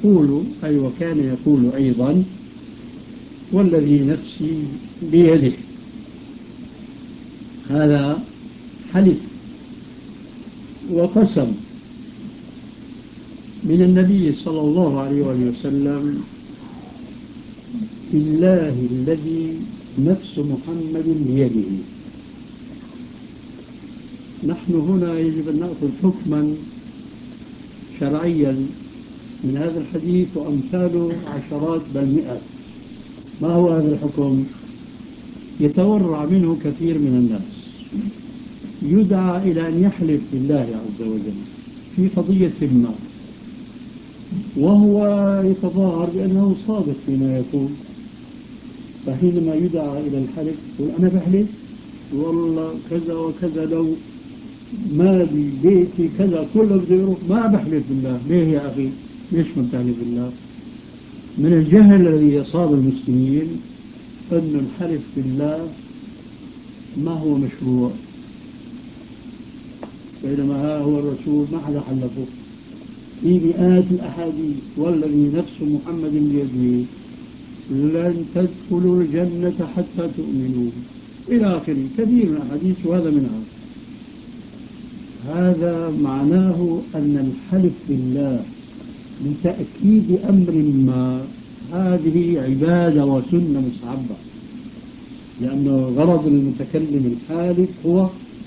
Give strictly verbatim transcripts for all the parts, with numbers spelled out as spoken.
يقول أي وكان يقول أيضا والذي نفسي بيده. هذا حلف وقسم من النبي صلى الله عليه وسلم بالله الذي نفس محمد بيده. نحن هنا يجب أن نأخذ حكما شرعيا من هذا الحديث وأمثاله عشرات بل مئات. ما هو هذا الحكم؟ يتورع منه كثير من الناس، يدعى إلى أن يحلف بالله عز وجل في قضية ما، وهو يتظاهر بأنه صادق فيما يقول، فحينما يدعى إلى الحلف يقول أنا بحلف والله كذا وكذا، لو مالي بيتي كذا كله بده يروح، ما بحلف بالله. ليه يا أخي؟ ليش ما بتحلف بالله؟ من الجهل الذي يصاب المسلمين أن الحلف بالله ما هو مشروع، بينما ها هو الرسول ما حدا حلفه في مئات الأحاديث والذي نفس محمد بيده لن تدخلوا الجنة حتى تؤمنوا إلى آخره، كثير من الأحاديث وهذا منها. هذا معناه أن الحلف بالله لتأكيد أمر ما هذه عبادة وسنة مستحبة، لأن غرض المتكلم الحالف هو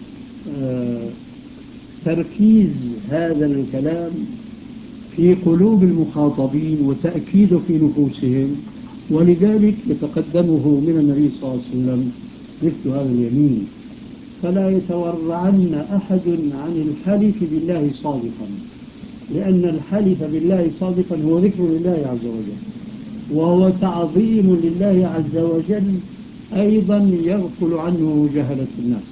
آه تركيز هذا الكلام في قلوب المخاطبين وتأكيده في نفوسهم، ولذلك يتقدمه من النبي صلى الله عليه وسلم مثل هذا اليمين. فلا يتورعن أحد عن الحلف بالله صادقا، لأن الحلف بالله صادقا هو ذكر لله عز وجل وهو تعظيم لله عز وجل، أيضا يغفل عنه جهلة الناس.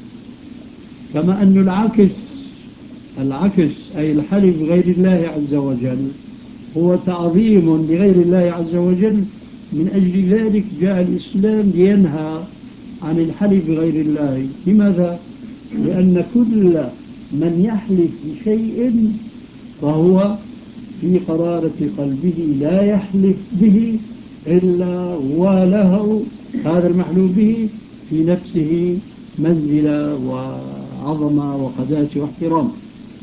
كما أن العكس العكس أي الحلف بغير الله عز وجل هو تعظيم لغير الله عز وجل. من أجل ذلك جاء الإسلام لينهى عن الحلف بغير الله. لماذا؟ لأن كل من يحلف بشيء فهو في قرارة قلبه لا يحلف به إلا وله هذا المحلوف به في نفسه منزلة وعظمة وقداسة واحترام.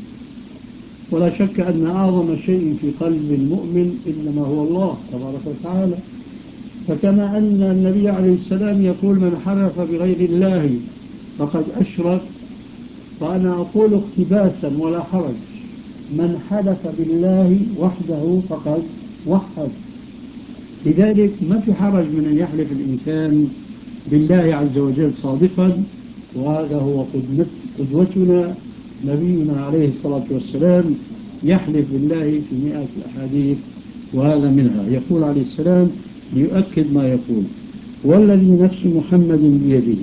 ولا شك أن أعظم شيء في قلب المؤمن إنما هو الله تبارك وتعالى. فكما أن النبي عليه السلام يقول من حلف بغير الله فقد أشرك، فأنا أقول اقتباسا ولا حرج من حلف بالله وحده فقد وحد. لذلك ما في حرج من أن يحلف الإنسان بالله عز وجل صادقا، وهذا هو قدوتنا نبينا عليه الصلاة والسلام يحلف بالله في مئة الأحاديث وهذا منها. يقول عليه السلام ليؤكد ما يقول والذي نفس محمد بيده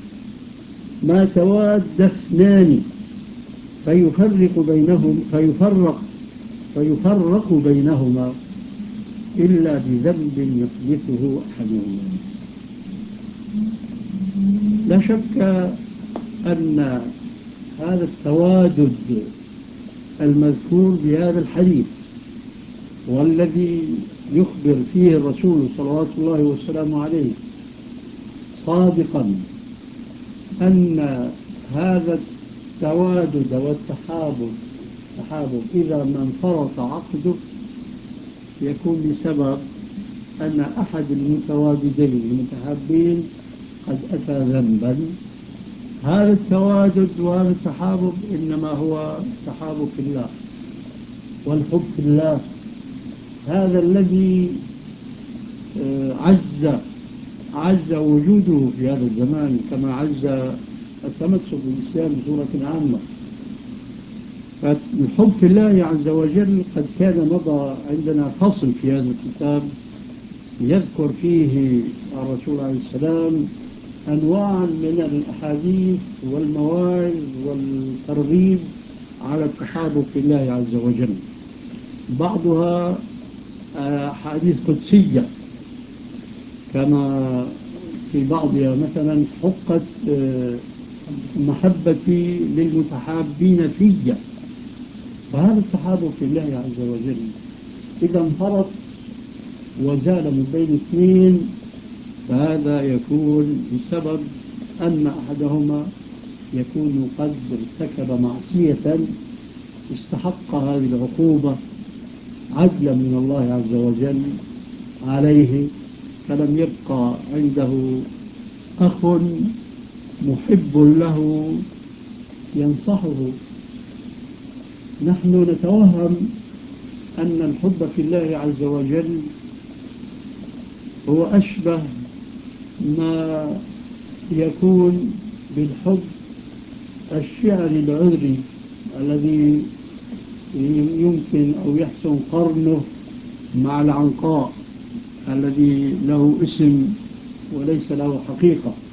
ما تواد اثنان فيفرق بينهم فيفرق فيفرق بينهما إلا بذنب يحدثه أحدهما. لا شك أن هذا التوادد المذكور بهذا الحديث والذي يخبر فيه الرسول صلوات الله وسلامه عليه صادقا أن هذا التوادد والتحابب تحابب إذا ما انفرط عقده يكون بسبب أن أحد المتواددين المتحابين قد أتى ذنبا. هذا التوادد وهذا التحابب إنما هو تحابب في الله والحب في الله، هذا الذي عز عز وجوده في هذا الزمان كما عز التمسك بالإسلام بصورة عامة. فالحب في الله عز وجل قد كان مضى عندنا فصل في هذا الكتاب يذكر فيه الرسول عليه السلام أنواع من الأحاديث والمواعظ والترغيب على التحابب في الله عز وجل. بعضها أحاديث قدسية كما في بعضها مثلا حقت محبتي للمتحابين فيا، فهذا التحابب في الله عز وجل إذا انفرط وزال من بين اثنين فهذا يكون بسبب أن أحدهما يكون قد ارتكب معصية استحق هذه العقوبة عدلا من الله عز وجل عليه، فلم يبقى عنده أخ محب له ينصحه. نحن نتوهم أن الحب في الله عز وجل هو أشبه ما يكون بالحب الشعري العذري الذي يمكن أو يحسن قرنه مع العنقاء الذي له اسم وليس له حقيقة.